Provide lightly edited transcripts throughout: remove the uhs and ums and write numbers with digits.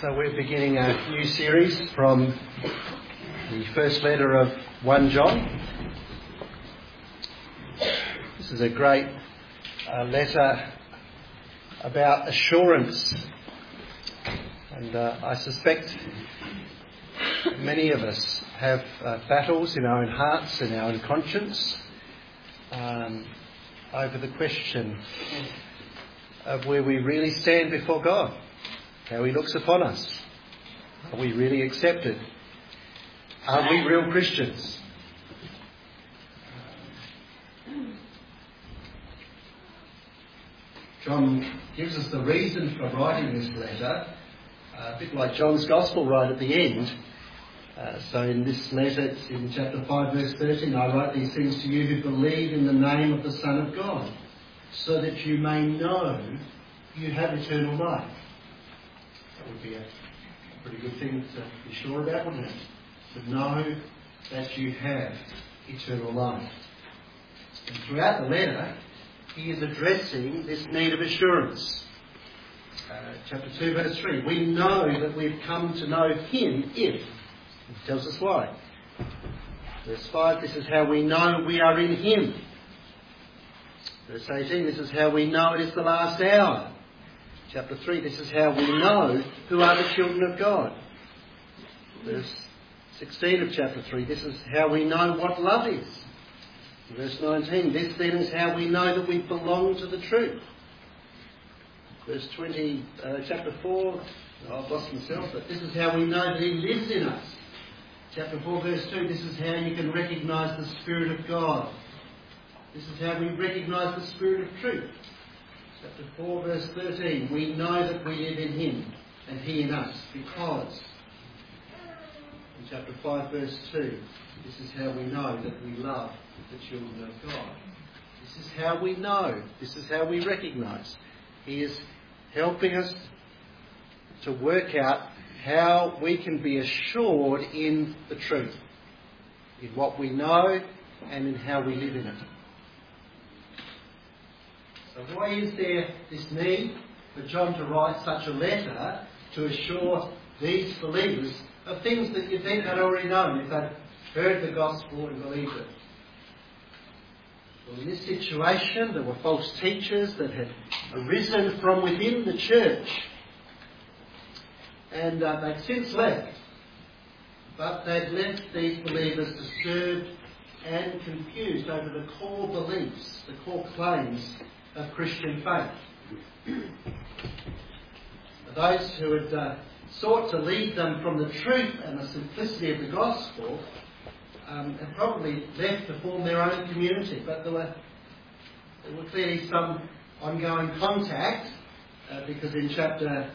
So we're beginning a new series from the first letter of 1 John. This is a great letter about assurance. And I suspect many of us have battles in our own hearts and our own conscience over the question of where we really stand before God, how He looks upon us. Are we really accepted? Are we real Christians? John gives us the reason for writing this letter, a bit like John's Gospel right at the end. So in this letter, it's in chapter 5, verse 13, I write these things to you who believe in the name of the Son of God, so that you may know you have eternal life. That would be a pretty good thing to be sure about, wouldn't it? To know that you have eternal life. And throughout the letter, he is addressing this need of assurance. Chapter 2, verse 3, we know that we've come to know Him if. He tells us why. Verse 5, this is how we know we are in Him. Verse 18, this is how we know it is the last hour. Chapter 3, this is how we know who are the children of God. Verse 16 of chapter 3, this is how we know what love is. Verse 19, this then is how we know that we belong to the truth. Verse 20, chapter 4, I've lost myself, but this is how we know that He lives in us. Chapter 4, verse 2, this is how you can recognise the Spirit of God. This is how we recognise the Spirit of truth. Chapter 4, verse 13, we know that we live in Him and He in us because. In chapter 5, verse 2, this is how we know that we love the children of God. This is how we know. This is how we recognise. He is helping us to work out how we can be assured in the truth, in what we know and in how we live in it. So why is there this need for John to write such a letter to assure these believers of things that you think they'd already known if they'd heard the gospel and believed it? Well, in this situation, there were false teachers that had arisen from within the church. And they'd since left. But they'd left these believers disturbed and confused over the core beliefs, the core claims of Christian faith. Those who had sought to lead them from the truth and the simplicity of the gospel had probably left to form their own community. But there were clearly some ongoing contact because in chapter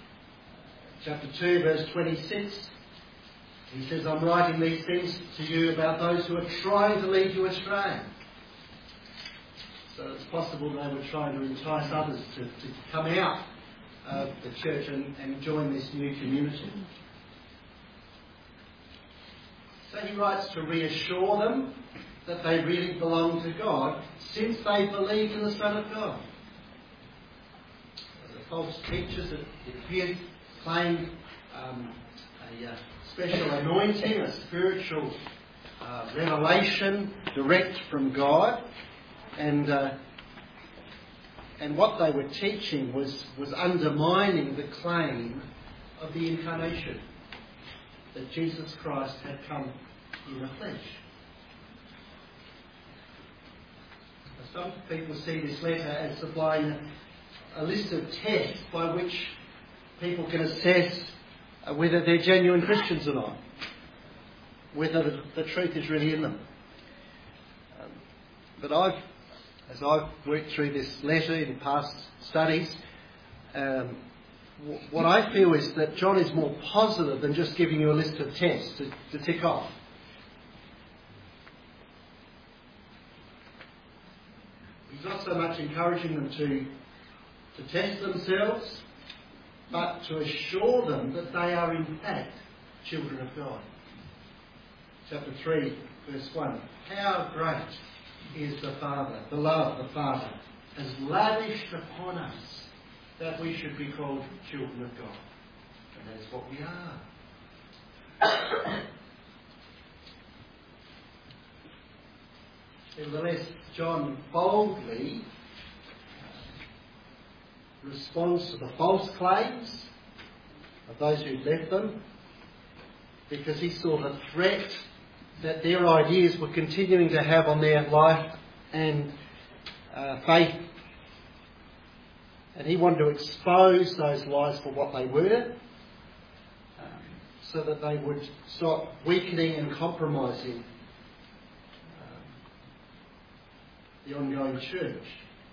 2, verse 26, he says, I'm writing these things to you about those who are trying to lead you astray. So it's possible they were trying to entice others to come out of the church and join this new community. So he writes to reassure them that they really belong to God since they believed in the Son of God. The false teachers that appeared claimed a special anointing, a spiritual revelation direct from God. And what they were teaching was undermining the claim of the incarnation, that Jesus Christ had come in the flesh. Some people see this letter as supplying a list of tests by which people can assess whether they're genuine Christians or not, whether the truth is really in them. But as I've worked through this letter in past studies, what I feel is that John is more positive than just giving you a list of tests to tick off. He's not so much encouraging them to test themselves, but to assure them that they are in fact children of God. Chapter 3, verse 1. How great is the Father, the love of the Father, has lavished upon us that we should be called children of God. And that is what we are. Nevertheless, John boldly responds to the false claims of those who left them, because he saw the threat that their ideas were continuing to have on their life and faith. And he wanted to expose those lies for what they were, so that they would stop weakening and compromising the ongoing church.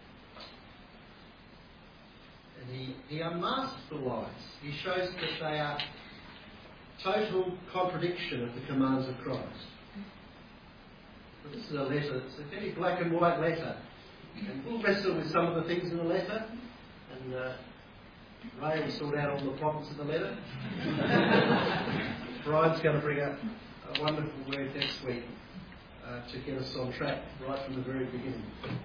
And he unmasks the lies. He shows that they are total contradiction of the commands of Christ. But this is a letter, it's a very black and white letter. And we'll wrestle with some of the things in the letter, and Ray will sort out all the problems of the letter. Brian's going to bring up a wonderful word next week to get us on track right from the very beginning.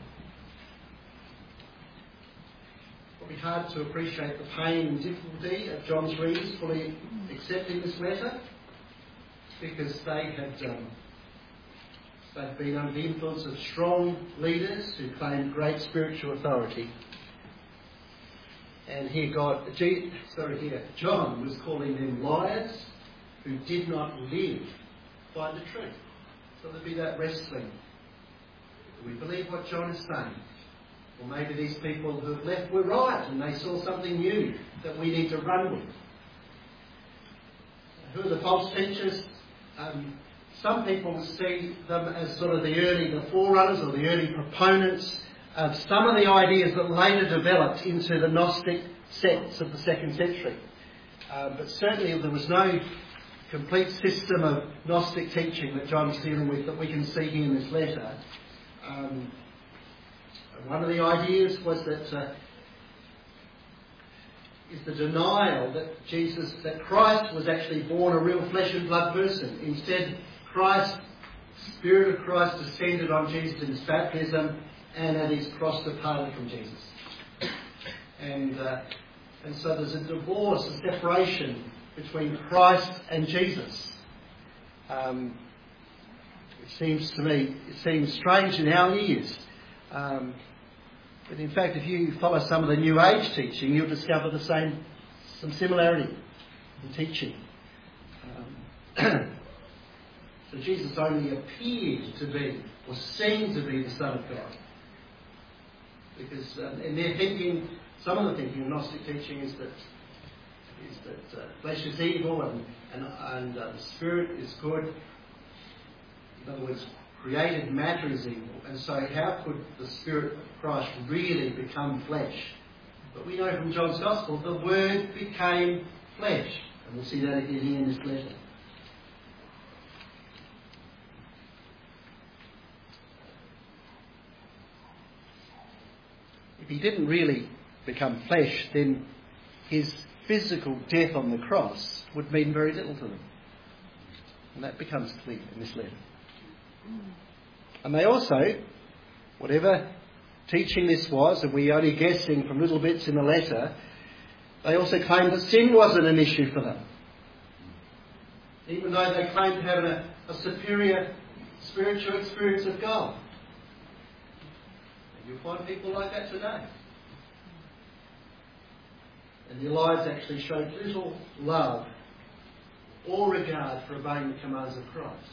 It'll be hard to appreciate the pain and difficulty of John's readers fully accepting this letter, because they've been under the influence of strong leaders who claimed great spiritual authority. And here John was calling them liars who did not live by the truth. So there'd be that wrestling. Do we believe what John is saying? Or maybe these people who have left were right and they saw something new that we need to run with. Who are the false teachers? Some people see them as sort of the forerunners or the early proponents of some of the ideas that later developed into the Gnostic sects of the 2nd century. But certainly there was no complete system of Gnostic teaching that John's dealing with that we can see here in this letter. One of the ideas was that is the denial that Christ was actually born a real flesh and blood person. Instead, Spirit of Christ descended on Jesus in his baptism, and at his cross departed from Jesus. And so there's a divorce, a separation between Christ and Jesus. It seems strange in our ears. But in fact, if you follow some of the New Age teaching, you'll discover some similarity in teaching. So Jesus only appeared to be, or seemed to be, the Son of God. Because in their thinking, some of the thinking of Gnostic teaching is that flesh is evil and the spirit is good. In other words, created matter is evil. And so how could the Spirit of Christ really become flesh? But we know from John's Gospel, the Word became flesh. And we'll see that again here in this letter. If he didn't really become flesh, then his physical death on the cross would mean very little to them. And that becomes clear in this letter. And they also, whatever teaching this was, and we're only guessing from little bits in the letter, they also claimed that sin wasn't an issue for them. Even though they claimed to have a superior spiritual experience of God. And you'll find people like that today. And their lives actually showed little love or regard for obeying the commands of Christ.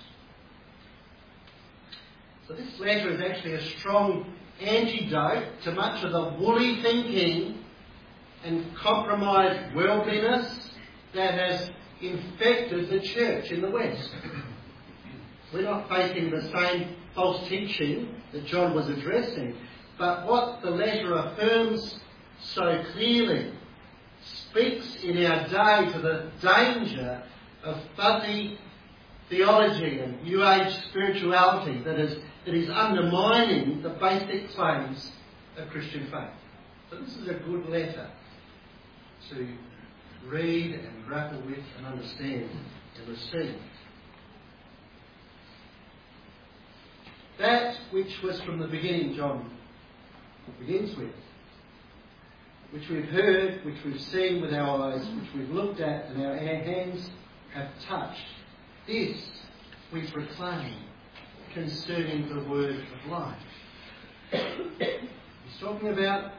So this letter is actually a strong antidote to much of the woolly thinking and compromised worldliness that has infected the church in the West. We're not facing the same false teaching that John was addressing, but what the letter affirms so clearly speaks in our day to the danger of fuzzy theology and New Age spirituality that is undermining the basic claims of Christian faith. So this is a good letter to read and grapple with and understand and receive. That which was from the beginning, John begins with, which we've heard, which we've seen with our eyes, which we've looked at and our hands have touched, this we proclaim concerning the word of life. He's talking about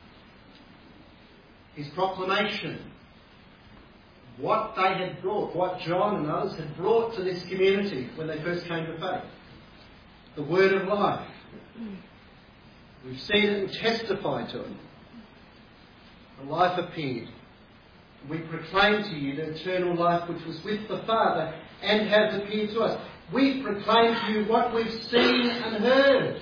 his proclamation, what they had brought, what John and others had brought to this community when they first came to faith. The word of life. We've seen it and testified to it. The life appeared. We proclaim to you the eternal life which was with the Father and has appeared to us. We proclaim to you what we've seen and heard.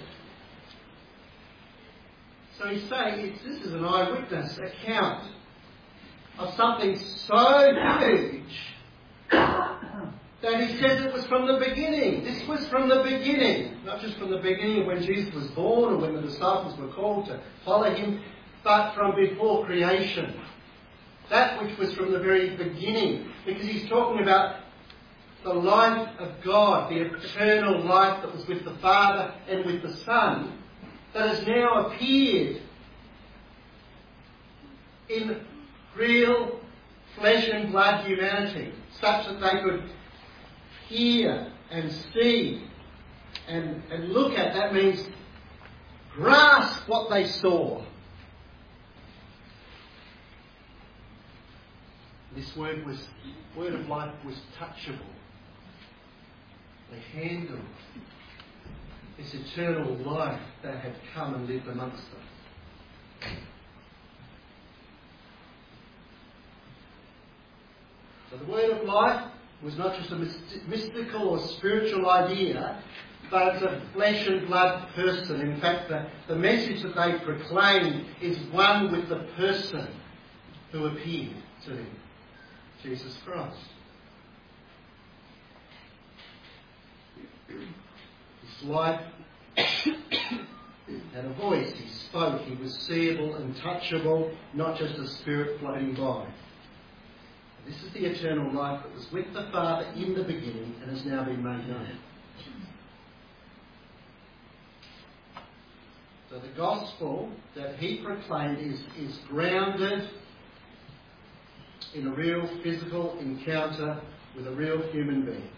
So he's saying this is an eyewitness account of something so huge that he says it was from the beginning. This was from the beginning. Not just from the beginning of when Jesus was born or when the disciples were called to follow him, but from before creation. That which was from the very beginning. Because he's talking about the life of God, the eternal life that was with the Father and with the Son, that has now appeared in real flesh and blood humanity, such that they could hear and see and look at. That means grasp what they saw. This word of life was touchable. They handled this eternal life that had come and lived amongst them. So the word of life was not just a mystical or spiritual idea, but it's a flesh and blood person. In fact, the message that they proclaimed is one with the person who appeared to them, Jesus Christ. His life had a voice, he spoke, he was seeable and touchable, not just a spirit floating by. This is the eternal life that was with the Father in the beginning and has now been made known. So the gospel that he proclaimed is grounded in a real physical encounter with a real human being.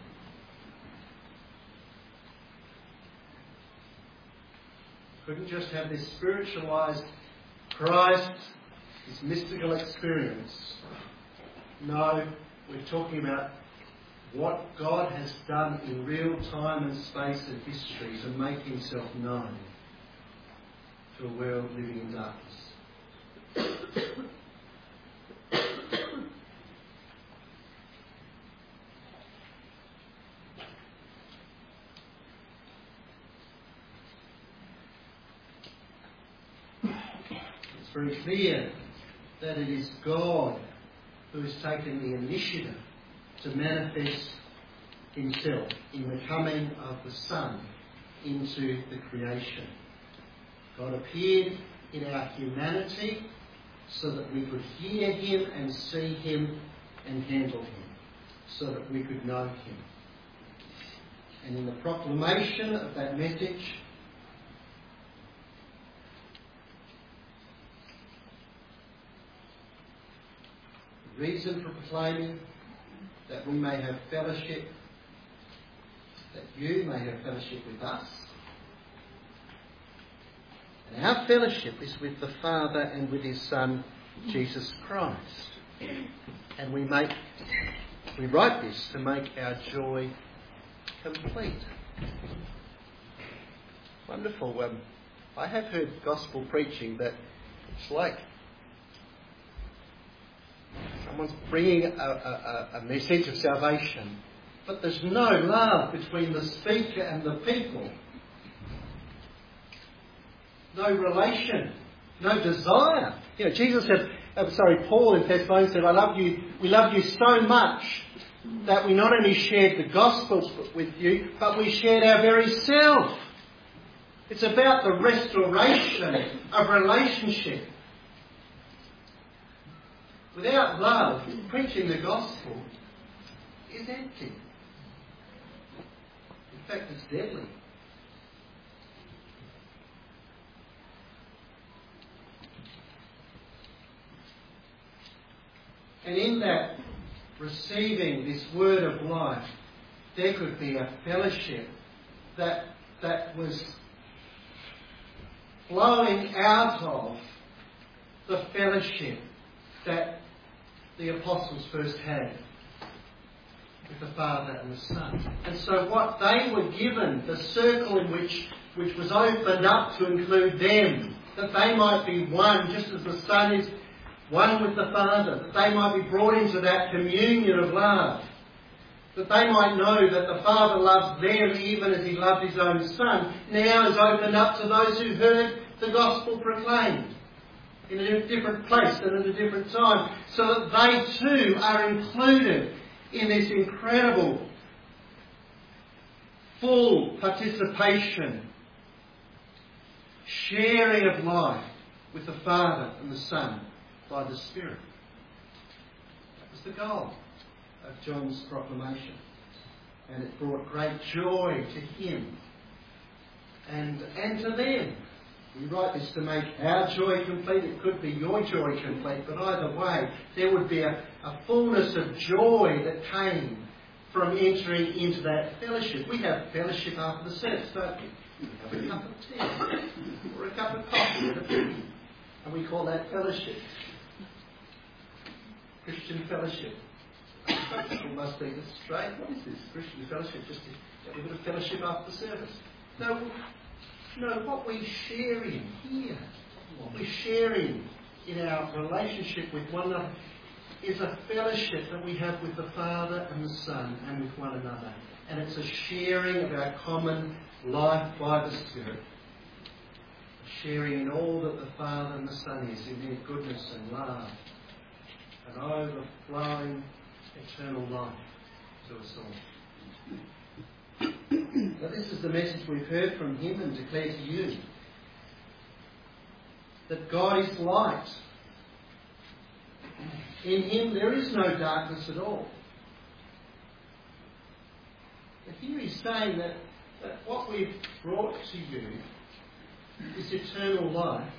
Couldn't just have this spiritualized Christ, this mystical experience. No, we're talking about what God has done in real time and space and history to make himself known to a world living in darkness. It's very clear that it is God who has taken the initiative to manifest himself in the coming of the Son into the creation. God appeared in our humanity so that we could hear him and see him and handle him, so that we could know him. And in the proclamation of that message, reason for proclaiming that we may have fellowship, that you may have fellowship with us. And our fellowship is with the Father and with his Son, Jesus Christ. And we write this to make our joy complete. Wonderful. I have heard gospel preaching that it's like someone's bringing a message of salvation, but there's no love between the speaker and the people. No relation, no desire. You know, Jesus said, Paul in Thessalonians said, we love you so much that we not only shared the gospel with you, but we shared our very self. It's about the restoration of relationship. Without love, preaching the gospel is empty. In fact, it's deadly. And in that receiving this word of life, there could be a fellowship that was flowing out of the fellowship that the apostles first had with the Father and the Son. And so what they were given, the circle in which was opened up to include them, that they might be one, just as the Son is one with the Father, that they might be brought into that communion of love, that they might know that the Father loves them even as He loved His own Son, now is opened up to those who heard the gospel proclaimed in a different place and at a different time, so that they too are included in this incredible, full participation, sharing of life with the Father and the Son by the Spirit. That was the goal of John's proclamation. And it brought great joy to him and to them. We write this to make our joy complete. It could be your joy complete, but either way, there would be a fullness of joy that came from entering into that fellowship. We have fellowship after the service, don't we? We have a cup of tea or a cup of coffee, and we call that fellowship. Christian fellowship. People must think it's straight. What is this? Christian fellowship? Just a bit of fellowship after the service. No, what we share in here, what we share in our relationship with one another, is a fellowship that we have with the Father and the Son and with one another. And it's a sharing of our common life by the Spirit. A sharing in all that the Father and the Son is, in their goodness and love, and overflowing eternal life to us all. Now, this is the message we've heard from Him and declare to you. That God is light. In Him there is no darkness at all. But here He's saying that what we've brought to you, this eternal life,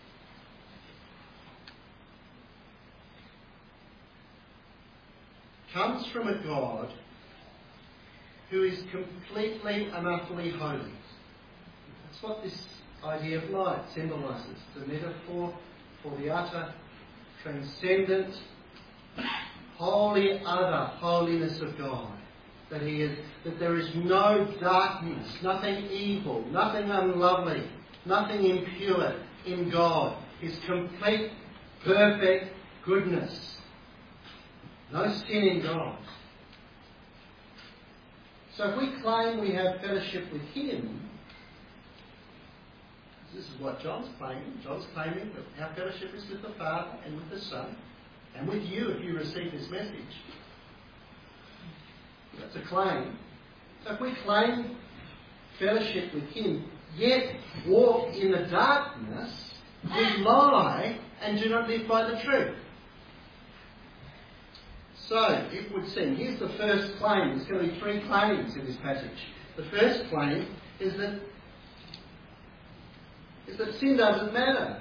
comes from a God who is completely and utterly holy. That's what this idea of light symbolises. The metaphor for the utter, transcendent, holy other holiness of God. That there is no darkness, nothing evil, nothing unlovely, nothing impure in God. His complete, perfect goodness. No sin in God. So if we claim we have fellowship with Him, this is what John's claiming. John's claiming that our fellowship is with the Father and with the Son, and with you if you receive this message. That's a claim. So if we claim fellowship with Him, yet walk in the darkness, we lie and do not live by the truth. So, it would seem, here's the first claim. There's going to be three claims in this passage. The first claim is that sin doesn't matter.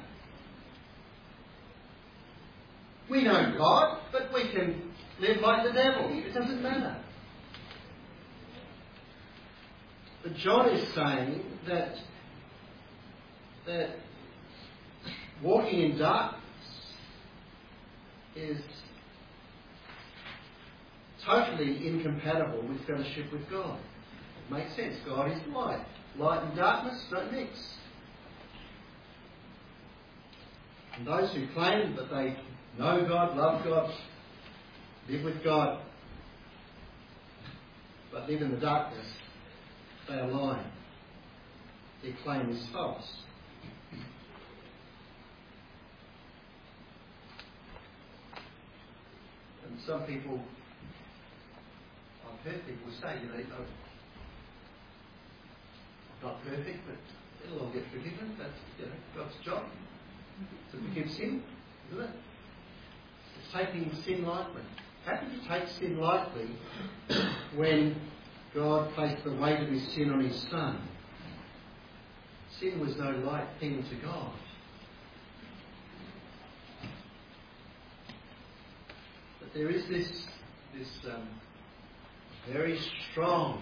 We know God, but we can live like the devil. It doesn't matter. But John is saying that walking in darkness is totally incompatible with fellowship with God. It makes sense. God is light. Light and darkness don't mix. And those who claim that they know God, love God, live with God, but live in the darkness, they are lying. Their claim is false. And some people, I've heard people say, I'm not perfect, but it'll all get forgiven. That's God's job to forgive sin, isn't it? It's taking sin lightly. How can you take sin lightly when God placed the weight of His sin on His Son? Sin was no light thing to God. there is this very strong,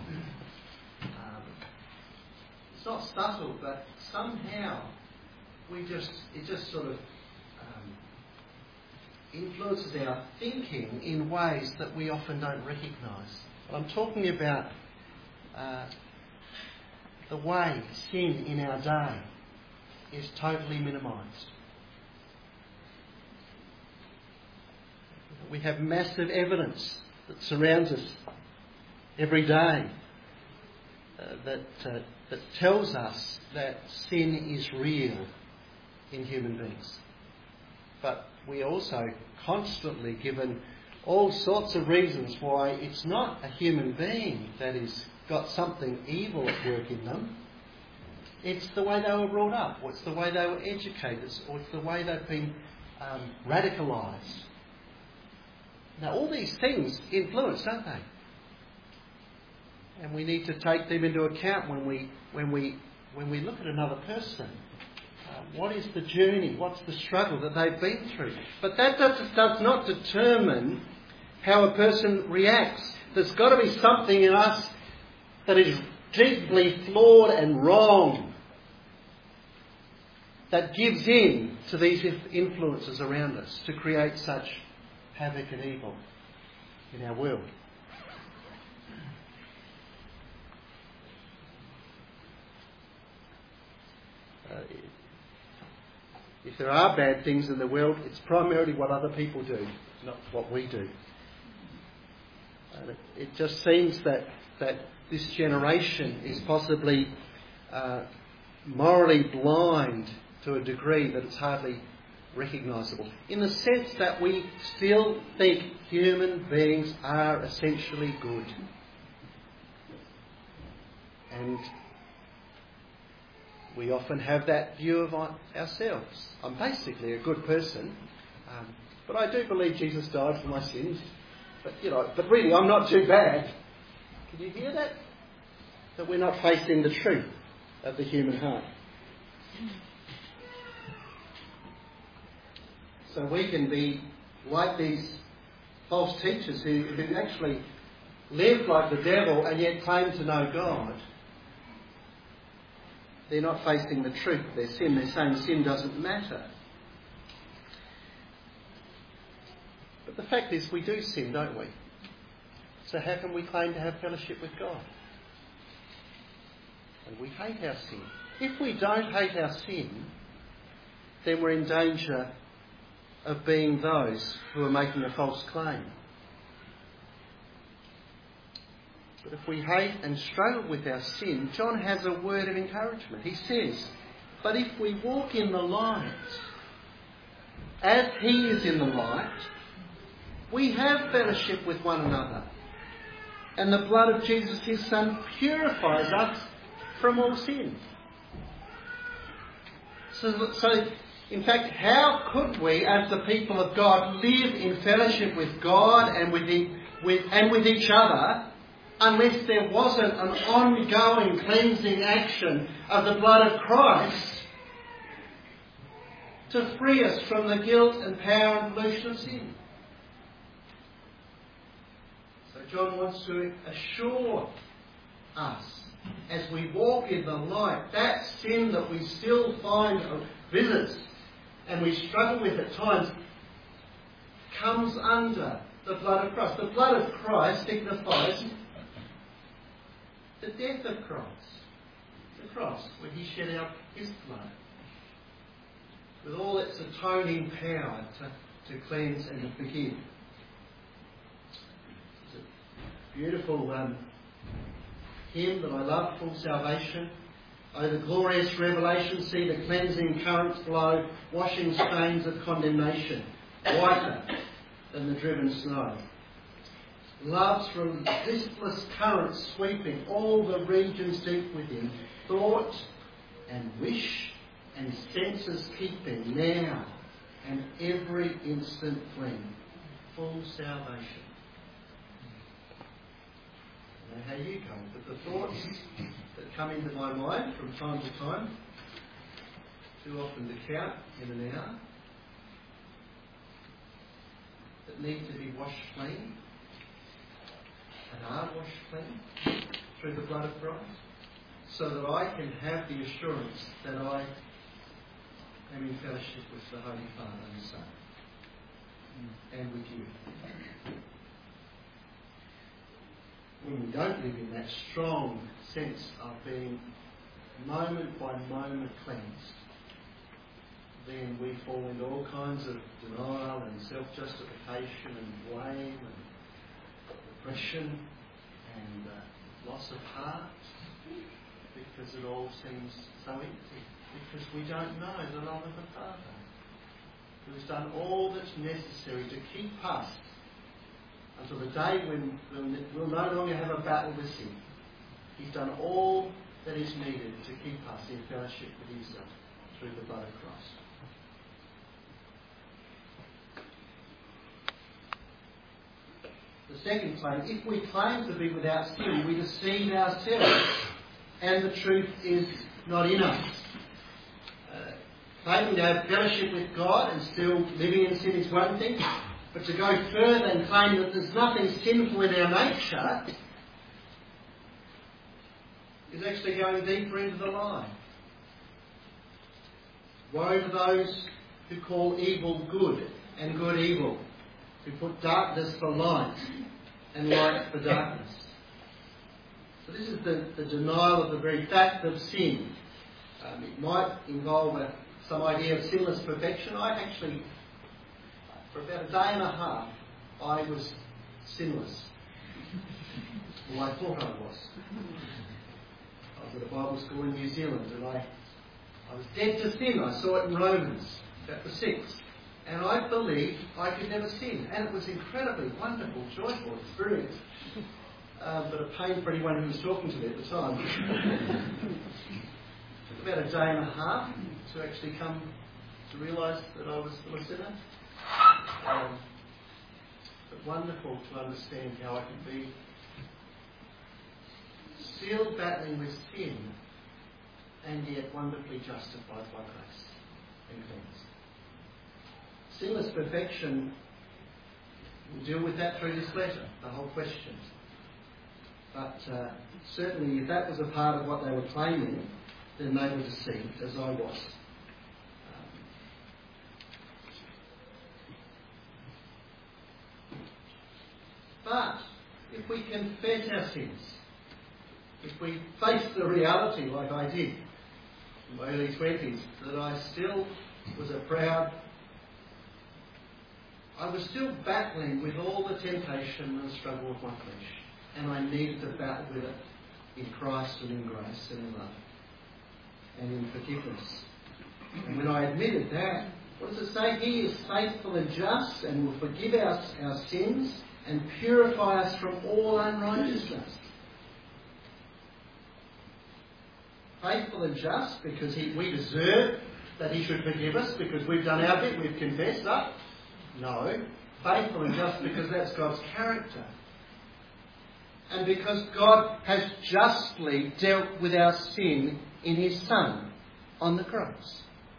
it's not subtle, but somehow it just sort of influences our thinking in ways that we often don't recognise. I'm talking about the way sin in our day is totally minimised. We have massive evidence that surrounds us every day that tells us that sin is real in human beings. But we are also constantly given all sorts of reasons why it's not a human being that has got something evil at work in them. It's the way they were brought up, or it's the way they were educated, or it's the way they've been radicalised. Now, all these things influence, don't they? And we need to take them into account when we look at another person. What is the journey? What's the struggle that they've been through? But that does not determine how a person reacts. There's got to be something in us that is deeply flawed and wrong that gives in to these influences around us to create such havoc and evil in our world. If there are bad things in the world, it's primarily what other people do, not what we do. It just seems that this generation is possibly morally blind to a degree that it's hardly recognisable. In the sense that we still think human beings are essentially good. And we often have that view of ourselves. I'm basically a good person, but I do believe Jesus died for my sins. But really, I'm not too bad. Can you hear that? That we're not facing the truth of the human heart. So we can be like these false teachers who actually live like the devil and yet claim to know God. They're not facing the truth of their sin. They're saying sin doesn't matter. But the fact is, we do sin, don't we? So how can we claim to have fellowship with God? And we hate our sin. If we don't hate our sin, then we're in danger of being those who are making a false claim. But if we hate and struggle with our sin, John has a word of encouragement. He says, but if we walk in the light, as he is in the light, we have fellowship with one another. And the blood of Jesus, his Son, purifies us from all sin. So in fact, how could we, as the people of God, live in fellowship with God and with each other, unless there wasn't an ongoing cleansing action of the blood of Christ to free us from the guilt and power and pollution of sin? So John wants to assure us, as we walk in the light, that sin that we still find visits and we struggle with at times comes under the blood of Christ. The blood of Christ signifies the death of Christ. The cross, when he shed out his blood, with all its atoning power to cleanse and to forgive. It's a beautiful hymn that I love, Full Salvation. Oh, the glorious revelation, see the cleansing currents flow, washing stains of condemnation, whiter than the driven snow. Love's resistless currents sweeping all the regions deep within, thought and wish and senses keeping now and every instant fling. Full salvation. I don't know how you go, but the thoughts that come into my mind from time to time, too often to count in an hour, that that need to be washed clean and are washed clean through the blood of Christ, so that I can have the assurance that I am in fellowship with the Holy Father and Son, and with you. When we don't live in that strong sense of being moment by moment cleansed, then we fall into all kinds of denial and self-justification and blame and depression and loss of heart, because it all seems so empty, because we don't know the love of the Father, who has done all that's necessary to keep us until the day when we'll no longer have a battle with sin. He's done all that is needed to keep us in fellowship with himself through the blood of Christ. The second claim: if we claim to be without sin, we deceive ourselves, and the truth is not in us. Claiming to have fellowship with God and still living in sin is one thing, but to go further and claim that there's nothing sinful in our nature is actually going deeper into the lie. Woe to those who call evil good and good evil, who put darkness for light and light for darkness. So this is the denial of the very fact of sin. It might involve some idea of sinless perfection. I actually, for about a day and a half, I was sinless. Well, I thought I was. I was at a Bible school in New Zealand, and I was dead to sin. I saw it in Romans chapter 6. And I believed I could never sin. And it was incredibly wonderful, joyful experience. But a pain for anyone who was talking to me at the time. It took about a day and a half to actually come to realise that I was still a sinner. But wonderful to understand how I can be still battling with sin and yet wonderfully justified by grace and cleansed. Sinless perfection, we'll deal with that through this letter, the whole question. But certainly if that was a part of what they were claiming, then they were deceived, as I was. But if we confess our sins, if we face the reality like I did in my early 20s, that I still was I was still battling with all the temptation and struggle of my flesh, and I needed to battle with it in Christ and in grace and in love and in forgiveness. And when I admitted that, what does it say? He is faithful and just and will forgive our sins and purify us from all unrighteousness. Faithful and just because we deserve that he should forgive us because we've done our bit, we've confessed that. No. Faithful and just because that's God's character. And because God has justly dealt with our sin in his Son on the cross.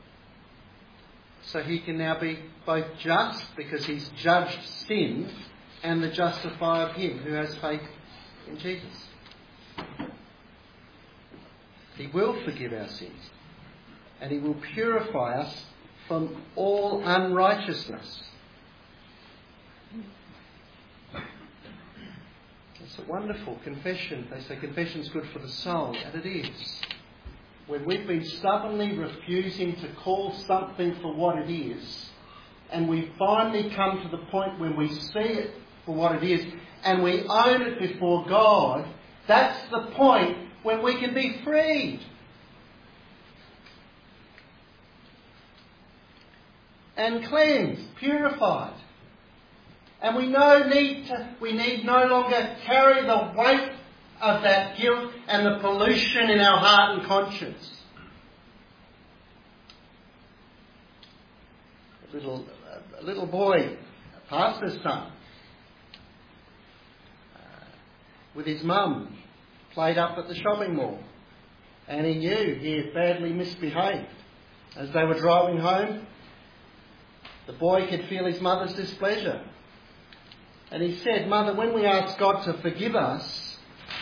So he can now be both just because he's judged sin and the justifier of him who has faith in Jesus. He will forgive our sins and he will purify us from all unrighteousness. It's a wonderful confession. They say confession's good for the soul, and it is. When we've been stubbornly refusing to call something for what it is, and we finally come to the point when we see it for what it is, and we own it before God, that's the point when we can be freed. And cleansed, purified. And we need no longer carry the weight of that guilt and the pollution in our heart and conscience. A little boy, a pastor's son, with his mum, played up at the shopping mall, and he knew he had badly misbehaved. As they were driving home, the boy could feel his mother's displeasure. And he said, Mother, when we ask God to forgive us,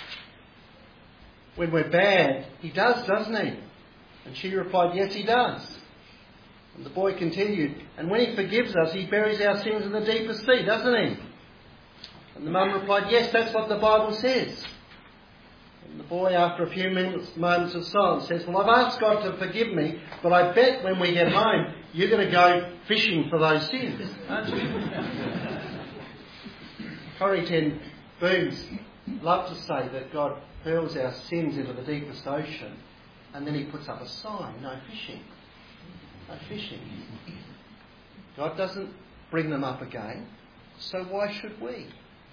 when we're bad, he does, doesn't he? And she replied, yes, he does. And the boy continued, and when he forgives us, he buries our sins in the deepest sea, doesn't he? And the mum replied, yes, that's what the Bible says. And the boy, after a few moments of silence, says, well, I've asked God to forgive me, but I bet when we get home, you're going to go fishing for those sins, aren't you? Corrie ten Boom's love to say that God hurls our sins into the deepest ocean, and then he puts up a sign, no fishing. No fishing. God doesn't bring them up again, so why should we?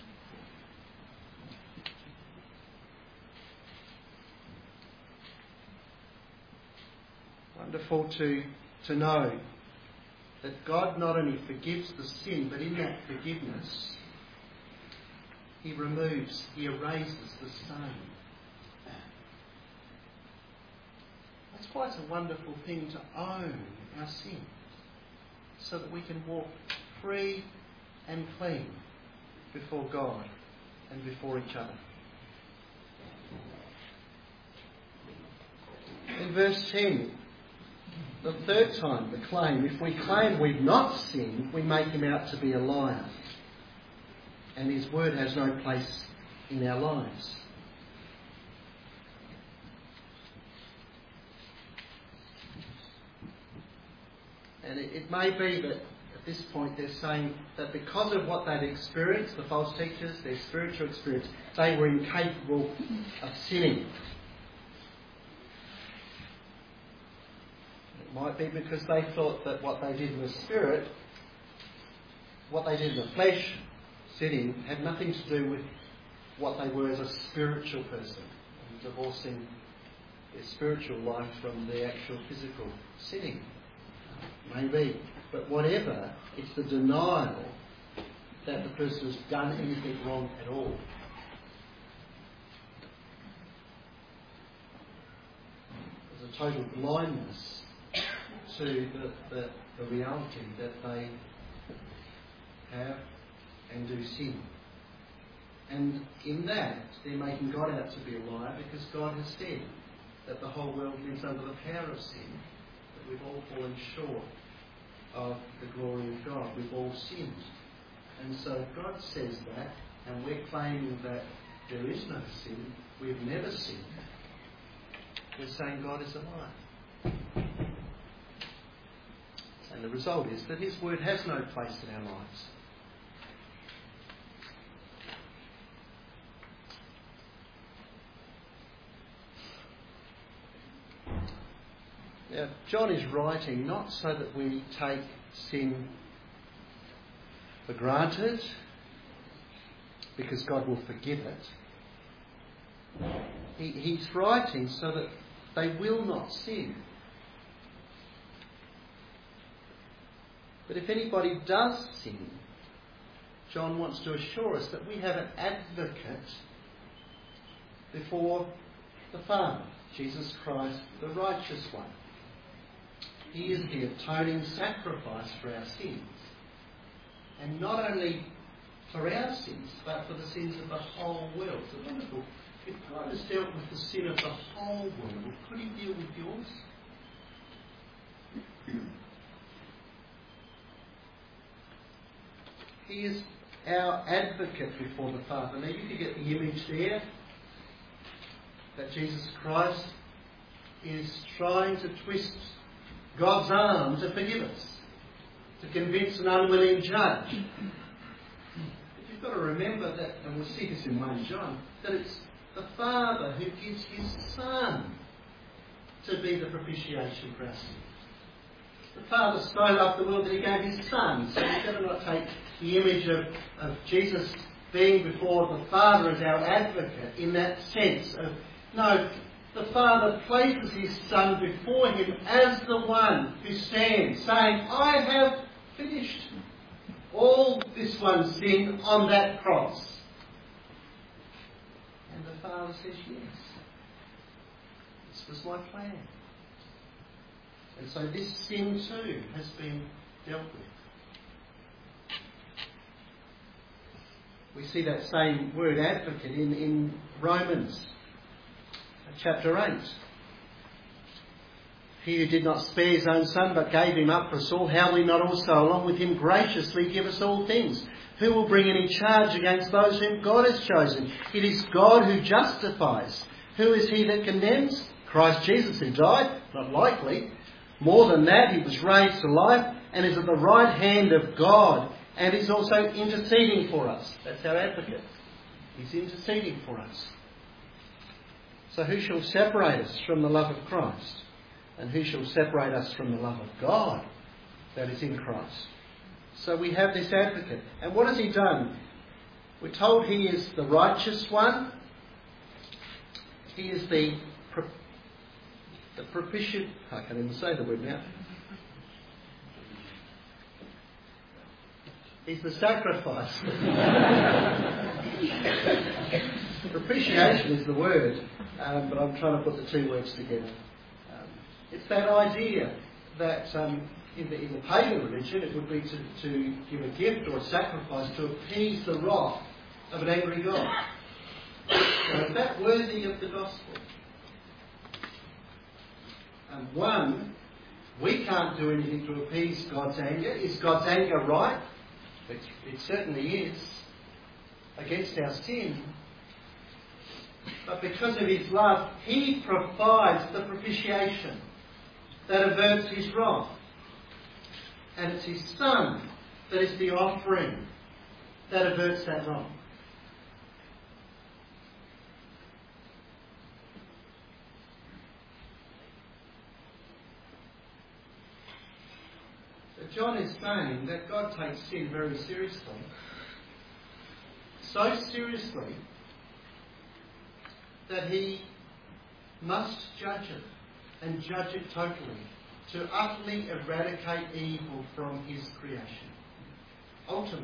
Wonderful to know that God not only forgives the sin, but in that forgiveness, he removes, he erases the stain. That's quite a wonderful thing to own our sin, so that we can walk free and clean before God and before each other. In verse 10, the third time, the claim, if we claim we've not sinned, we make him out to be a liar, and his word has no place in our lives. And it may be that at this point they're saying that because of what they'd experienced, the false teachers, their spiritual experience, they were incapable of sinning. It might be because they thought that what they did in the spirit, what they did in the flesh, sinning, had nothing to do with what they were as a spiritual person, and divorcing their spiritual life from the actual physical sinning. Maybe. But whatever, it's the denial that the person has done anything wrong at all. There's a total blindness to the reality that they have and do sin. And in that, they're making God out to be a liar, because God has said that the whole world lives under the power of sin, that we've all fallen short of the glory of God. We've all sinned. And so if God says that, and we're claiming that there is no sin, we've never sinned, we're saying God is a liar. And the result is that his word has no place in our lives. Now, John is writing not so that we take sin for granted, because God will forgive it. He's writing so that they will not sin. But if anybody does sin, John wants to assure us that we have an advocate before the Father, Jesus Christ, the righteous one. He is the atoning sacrifice for our sins. And not only for our sins, but for the sins of the whole world. So wonderful. If God has dealt with the sin of the whole world, could he deal with yours? He is our advocate before the Father. Now you can get the image there that Jesus Christ is trying to twist God's arm to forgive us, to convince an unwilling judge. But you've got to remember that, and we'll see this in 1 John, that it's the Father who gives his Son to be the propitiation for our sins. The Father so loved the world that he gave his Son. So we've got to not take the image of Jesus being before the Father as our advocate in that sense of, no, the Father places his Son before him as the one who stands, saying, I have finished all this one's sin on that cross. And the Father says, yes, this was my plan. And so this sin too has been dealt with. We see that same word advocate in Romans chapter 8. He who did not spare his own son but gave him up for us all, how will he not also along with him graciously give us all things? Who will bring any charge against those whom God has chosen? It is God who justifies. Who is he that condemns? Christ Jesus, who died? Not likely. More than that, he was raised to life and is at the right hand of God and is also interceding for us. That's our advocate. He's interceding for us. So who shall separate us from the love of Christ? And who shall separate us from the love of God that is in Christ? So we have this advocate. And what has he done? We're told he is the righteous one. He is the propitiate... I can't even say the word now. He's the sacrifice. Propitiation is the word, but I'm trying to put the two words together. It's that idea that in the pagan religion it would be to give a gift or a sacrifice to appease the wrath of an angry God. So is that worthy of the gospel? One, we can't do anything to appease God's anger. Is God's anger right? It certainly is against our sin. But because of his love, he provides the propitiation that averts his wrath. And it's his Son that is the offering that averts that wrath. But John is saying that God takes sin very seriously. So seriously that he must judge it, and judge it totally, to utterly eradicate evil from his creation. Ultimately.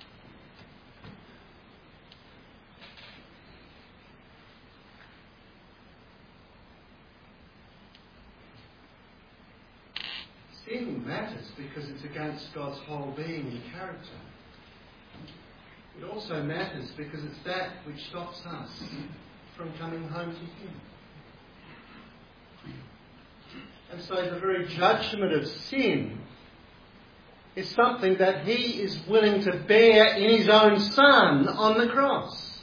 Sin matters because it's against God's whole being and character. It also matters because it's that which stops us from coming home to him. And so the very judgment of sin is something that he is willing to bear in his own Son on the cross.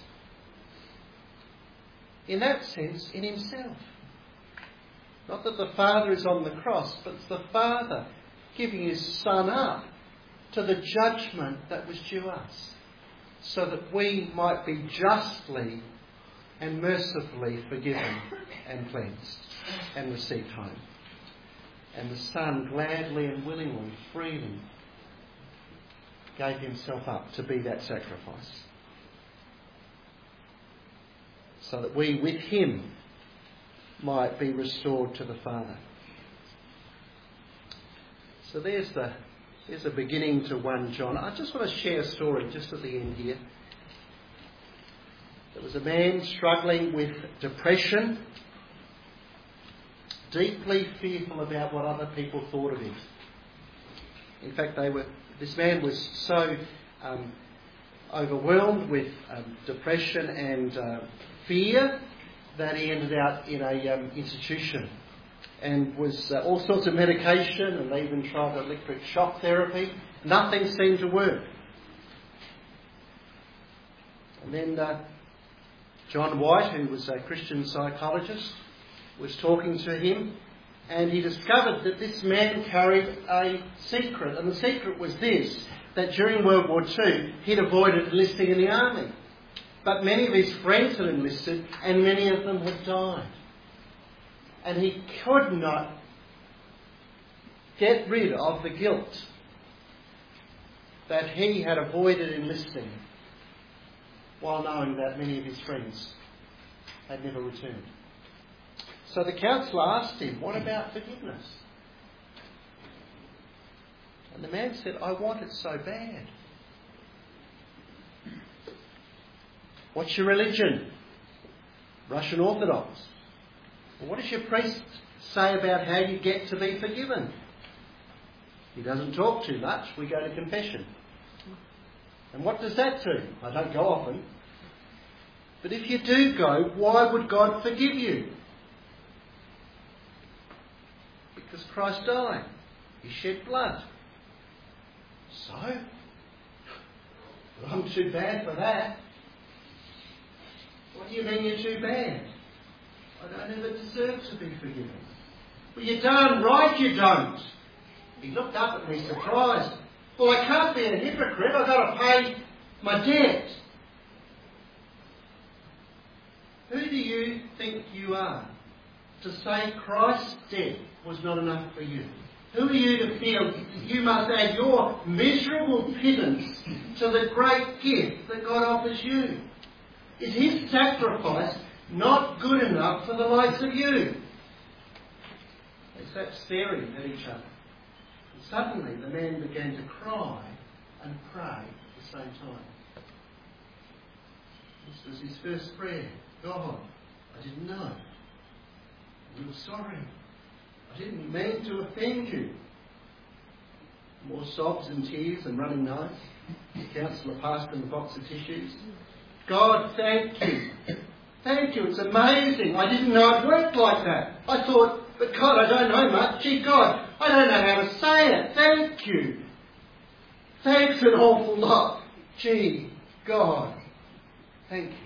In that sense, in himself. Not that the Father is on the cross, but it's the Father giving his Son up to the judgment that was due us, so that we might be justly and mercifully forgiven and cleansed and received home. And the Son gladly and willingly, freely gave himself up to be that sacrifice, so that we with him might be restored to the Father. So there's a beginning to 1 John. I just want to share a story just at the end here. There was a man struggling with depression, deeply fearful about what other people thought of him. In fact, this man was so overwhelmed with depression and fear that he ended up in a institution, and was all sorts of medication, and they even tried electric shock therapy. Nothing seemed to work. And then John White, who was a Christian psychologist, was talking to him, and he discovered that this man carried a secret. And the secret was this, that during World War II, he'd avoided enlisting in the army. But many of his friends had enlisted, and many of them had died. And he could not get rid of the guilt that he had avoided enlisting, while knowing that many of his friends had never returned. So the counsellor asked him, what about forgiveness? And the man said, I want it so bad. What's your religion? Russian Orthodox. Well, what does your priest say about how you get to be forgiven? He doesn't talk too much. We go to confession. And what does that do? I don't go often. But if you do go, why would God forgive you? Because Christ died. He shed blood. So? Well, I'm too bad for that. What do you mean you're too bad? I don't ever deserve to be forgiven. Well, you're darn right you don't. He looked up at me surprised. Well, I can't be a hypocrite. I've got to pay my debt. Who do you think you are to say Christ's death was not enough for you? Who are you to feel you must add your miserable pittance to the great gift that God offers you? Is his sacrifice not good enough for the likes of you? They sat staring at each other. And suddenly the man began to cry and pray at the same time. This was his first prayer. God, I didn't know. I'm real sorry. I didn't mean to offend you. More sobs and tears and running nose. The counsellor passed him a box of tissues. God, thank you. Thank you. It's amazing. I didn't know it worked like that. I thought, but God, I don't know much. Gee, God, I don't know how to say it. Thank you. Thanks an awful lot. Gee, God, thank you.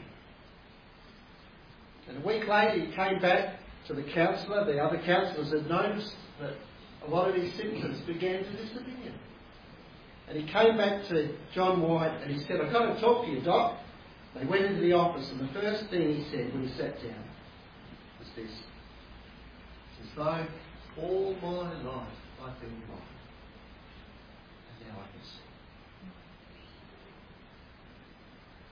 And a week later he came back to the counsellor. The other counsellors had noticed that a lot of his symptoms began to disappear. And he came back to John White and he said, I've got to talk to you, Doc. They went into the office and the first thing he said when he sat down was this. It's as though all my life I've been blind. And now I can see.